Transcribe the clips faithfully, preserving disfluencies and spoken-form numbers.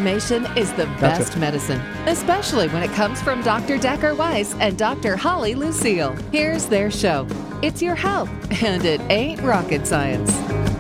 information is the Gotcha. best medicine, especially when it comes from Doctor Decker Weiss and Doctor Holly Lucille. Here's their show. It's your health, and it ain't rocket science.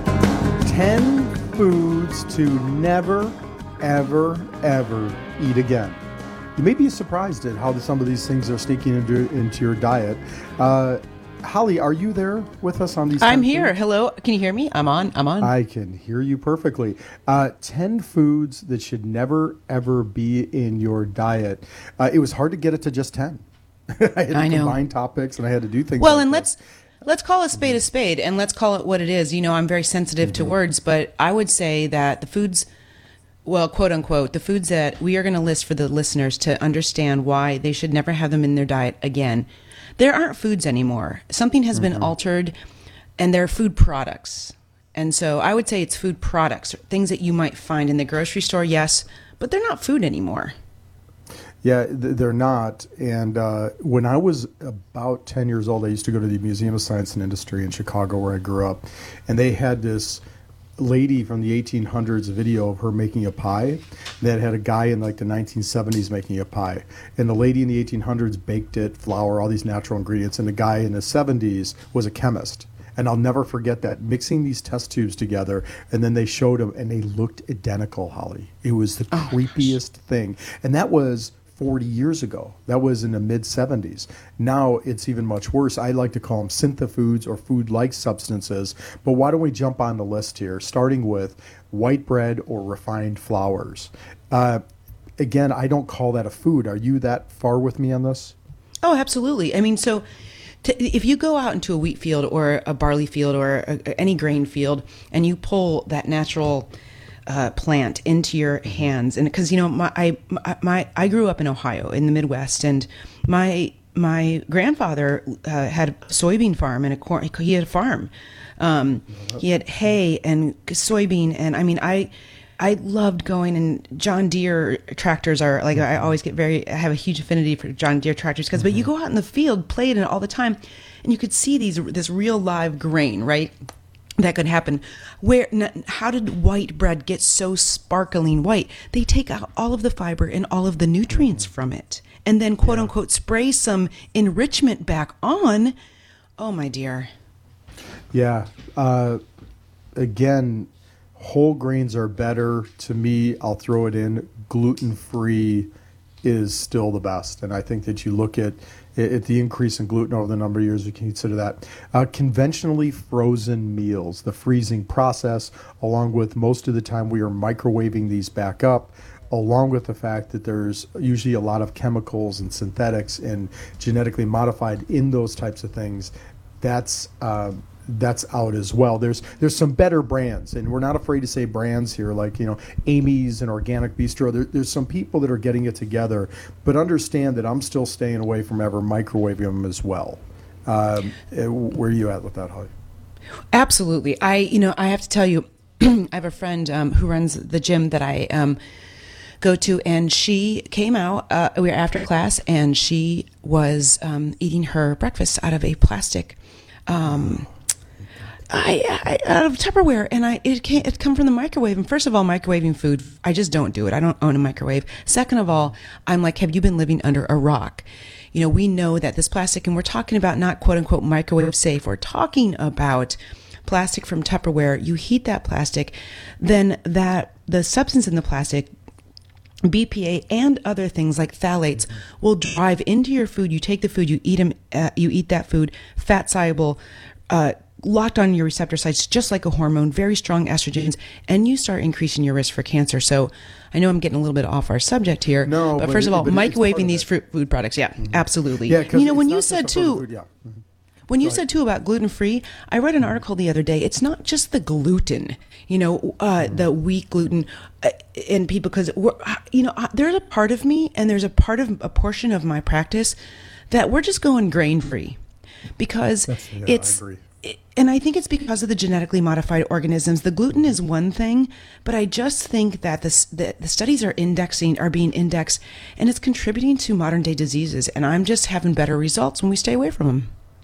ten foods to never, ever, ever eat again. You may be surprised at how some of these things are sneaking into, into your diet. Uh, Holly, are you there with us on these? I'm ten here. foods? Hello. Can you hear me? I'm on. I'm on. I can hear you perfectly. Uh, ten foods that should never, ever be in your diet. Uh, it was hard to get it to just ten. I had to I know. combine topics and I had to do things. Well, like and that. let's let's call a spade a spade, and let's call it what it is. You know, I'm very sensitive Mm-hmm. to words, but I would say that the foods, well, quote unquote, the foods that we are going to list for the listeners to understand why they should never have them in their diet again. There aren't foods anymore. Something has been altered, and they're food products. And so I would say it's food products, things that you might find in the grocery store, yes, but they're not food anymore. Yeah, th- they're not. And uh, when I was about ten years old, I used to go to the Museum of Science and Industry in Chicago, where I grew up. And they had this lady from the eighteen hundreds video of her making a pie that had a guy in like the nineteen seventies making a pie. And the lady in the eighteen hundreds baked it, flour, all these natural ingredients. And the guy in the seventies was a chemist. And I'll never forget that, mixing these test tubes together, and then they showed them, and they looked identical, Holly. It was the Oh, creepiest thing. And that was forty years ago. That was in the mid seventies. Now it's even much worse. I like to call them synthafoods or food-like substances. But why don't we jump on the list here, starting with white bread or refined flours. Uh, again, I don't call that a food. Are you that far with me on this? Oh, absolutely. I mean, so to, if you go out into a wheat field or a barley field or a, any grain field and you pull that natural uh, plant into your hands, and because you know, my I my I grew up in Ohio in the Midwest, and my my grandfather uh, had a soybean farm and a corn. He had a farm. Um, he had hay and soybean, and I mean, I. I loved going, and John Deere tractors are like, I always get very, I have a huge affinity for John Deere tractors because, but you go out in the field, played in it all the time, and you could see these, this real live grain, right? That could happen. Where, how did white bread get so sparkling white? They take out all of the fiber and all of the nutrients from it, and then quote Yeah. unquote spray some enrichment back on. Oh my dear. Yeah. Uh, again, whole grains are better. To me, I'll throw it in. Gluten-free is still the best. And I think that you look at, at the increase in gluten over the number of years, you can consider that. Uh, conventionally frozen meals, the freezing process, along with most of the time we are microwaving these back up, along with the fact that there's usually a lot of chemicals and synthetics and genetically modified in those types of things. That's uh, that's out as well. There's there's some better brands, and we're not afraid to say brands here, like, you know, Amy's and Organic Bistro. There, there's some people that are getting it together, but understand that I'm still staying away from ever microwaving them as well. Um, where are you at with that, Holly? Absolutely. I, you know, I have to tell you, I have a friend um, who runs the gym that I um, go to, and she came out, uh, we were after class, and she was um, eating her breakfast out of a plastic um I, I out of Tupperware, and I it can't it come from the microwave. And first of all, microwaving food, I just don't do it. I don't own a microwave. Second of all, I'm like, have you been living under a rock? You know, we know that this plastic, and we're talking about not quote unquote microwave safe. We're talking about plastic from Tupperware. You heat that plastic, then that the substance in the plastic, B P A and other things like phthalates, will drive into your food. You take the food, you eat them, uh, you eat that food, fat soluble, uh, locked on your receptor sites, just like a hormone, very strong estrogens, and you start increasing your risk for cancer. So I know I'm getting a little bit off our subject here, No, but but first it- of all, but it's part microwaving of these it. fruit food products, yeah, Mm-hmm. absolutely. Yeah, And, you know, when you it's not said just the frozen too, food, yeah. Mhm. when you Go said too about gluten free, I read an article the other day. It's not just the gluten, you know, uh, Mm-hmm. the wheat gluten, uh, and people, because we're, uh, you know, uh, there's a part of me, and there's a part of a portion of my practice that we're just going grain free, because That's- yeah, I it's. agree. it- And I think it's because of the genetically modified organisms. The gluten is one thing, but I just think that this, the, the studies are indexing, are being indexed, and it's contributing to modern day diseases. And I'm just having better results when we stay away from them.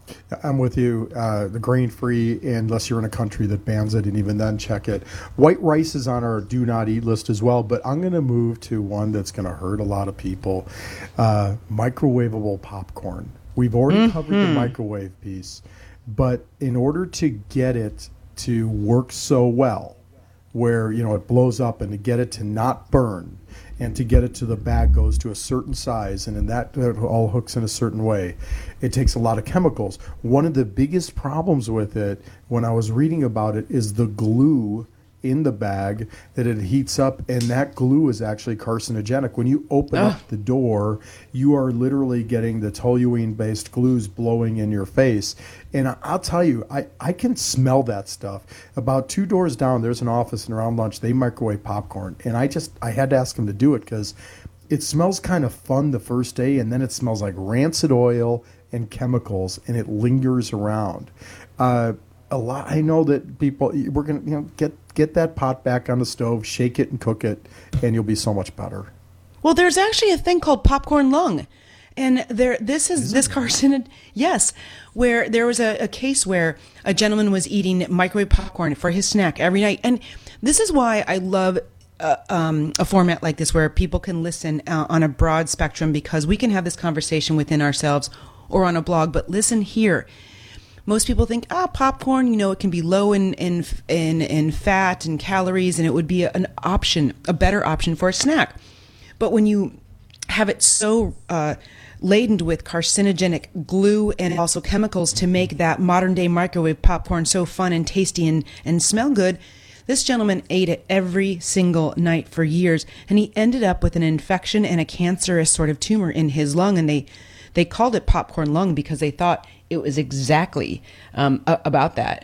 I'm with you. Uh, the grain-free, unless you're in a country that bans it, and even then check it. White rice is on our do-not-eat list as well, but I'm going to move to one that's going to hurt a lot of people. Uh, microwavable popcorn. We've already mm-hmm. covered the microwave piece, but in order to get it to work so well, where, you know, it blows up, and to get it to not burn, and to get it to the bag goes to a certain size, and then that, that all hooks in a certain way. It takes a lot of chemicals. One of the biggest problems with it, when I was reading about it, is the glue in the bag, that it heats up, and that glue is actually carcinogenic. When you open Ugh. up the door, you are literally getting the toluene-based glues blowing in your face. And I'll tell you, I, I can smell that stuff. About two doors down, there's an office, and around lunch, they microwave popcorn. And I just, I had to ask them to do it because it smells kind of fun the first day, and then it smells like rancid oil and chemicals, and it lingers around. Uh, a lot. I know that people, we're going to, you know, get get that pot back on the stove, shake it and cook it, and you'll be so much better. Well, there's actually a thing called popcorn lung. And there, this is, is this carcinogen, yes, where there was a, a case where a gentleman was eating microwave popcorn for his snack every night. And this is why I love uh, um, a format like this, where people can listen uh, on a broad spectrum, because we can have this conversation within ourselves or on a blog. But listen here. Most people think, ah, popcorn, you know, it can be low in, in, in, in fat and calories, and it would be an option, a better option for a snack. But when you have it so uh, laden with carcinogenic glue and also chemicals to make that modern day microwave popcorn so fun and tasty and, and smell good, this gentleman ate it every single night for years, and he ended up with an infection and a cancerous sort of tumor in his lung, and they, they called it popcorn lung because they thought it was exactly um, a- about that.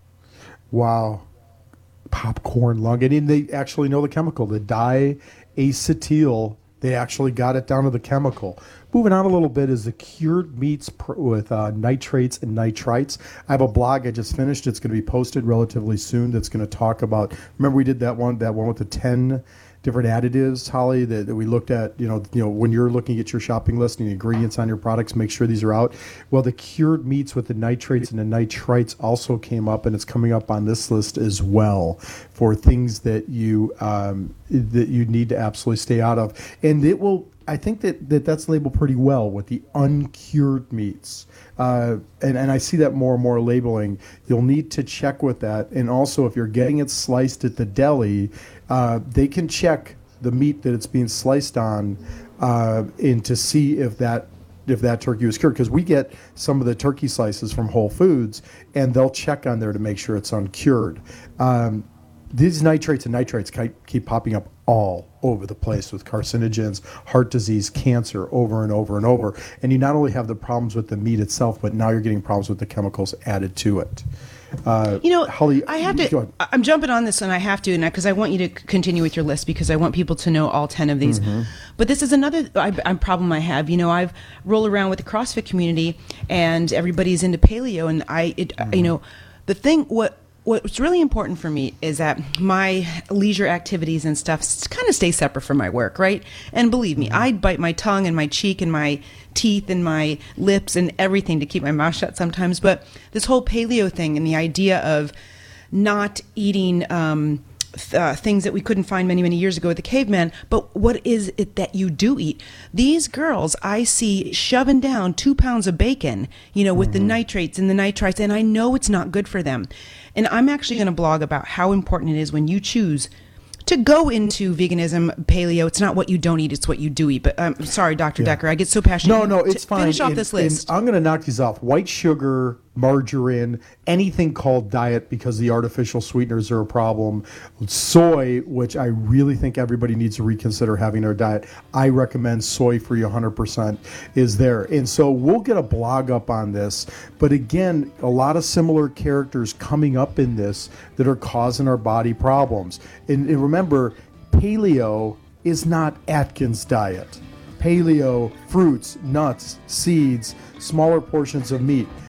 Wow. Popcorn lung. And they actually know the chemical, the diacetyl. They actually got it down to the chemical. Moving on a little bit is the cured meats pr- with uh, nitrates and nitrites. I have a blog I just finished. It's going to be posted relatively soon. That's going to talk about, remember we did that one, that one with the ten different additives, Holly, that, that we looked at, you know, you know, when you're looking at your shopping list and the ingredients on your products, make sure these are out. Well, the cured meats with the nitrates and the nitrites also came up, and it's coming up on this list as well for things that you um, that you need to absolutely stay out of. And it will, I think that, that that's labeled pretty well with the uncured meats. Uh, and, and I see that more and more labeling. You'll need to check with that. And also, if you're getting it sliced at the deli, uh, they can check the meat that it's being sliced on uh, and to see if that if that turkey was cured. Because we get some of the turkey slices from Whole Foods, and they'll check on there to make sure it's uncured. Um, these nitrates and nitrites keep popping up all over the place with carcinogens, heart disease, cancer, over and over and over. And you not only have the problems with the meat itself, but now you're getting problems with the chemicals added to it. Uh, you know, Holly, I have to, I'm jumping on this, and I have to, because I want you to continue with your list, because I want people to know all ten of these. Mm-hmm. But this is another I, I, problem I have. You know, I've rolled around with the CrossFit community, and everybody's into paleo, and I, it, mm-hmm. you know, the thing, what, What's really important for me is that my leisure activities and stuff kind of stay separate from my work, right? And believe me, I bite my tongue and my cheek and my teeth and my lips and everything to keep my mouth shut sometimes. But this whole paleo thing and the idea of not eating um, th- uh, things that we couldn't find many, many years ago with the caveman, but what is it that you do eat? These girls I see shoving down two pounds of bacon, you know, with mm-hmm. the nitrates and the nitrites, and I know it's not good for them. And I'm actually going to blog about how important it is when you choose to go into veganism, paleo. It's not what you don't eat, it's what you do eat. But I'm um, sorry, Doctor Yeah. Decker, I get so passionate. No, no, it's fine. Finish off and, this list. I'm going to knock these off. White sugar, margarine, anything called diet because the artificial sweeteners are a problem. Soy, which I really think everybody needs to reconsider having their diet. I recommend soy-free one hundred percent is there. And so we'll get a blog up on this. But again, a lot of similar characters coming up in this that are causing our body problems. And, and remember, paleo is not Atkins diet. Paleo, fruits, nuts, seeds, smaller portions of meat.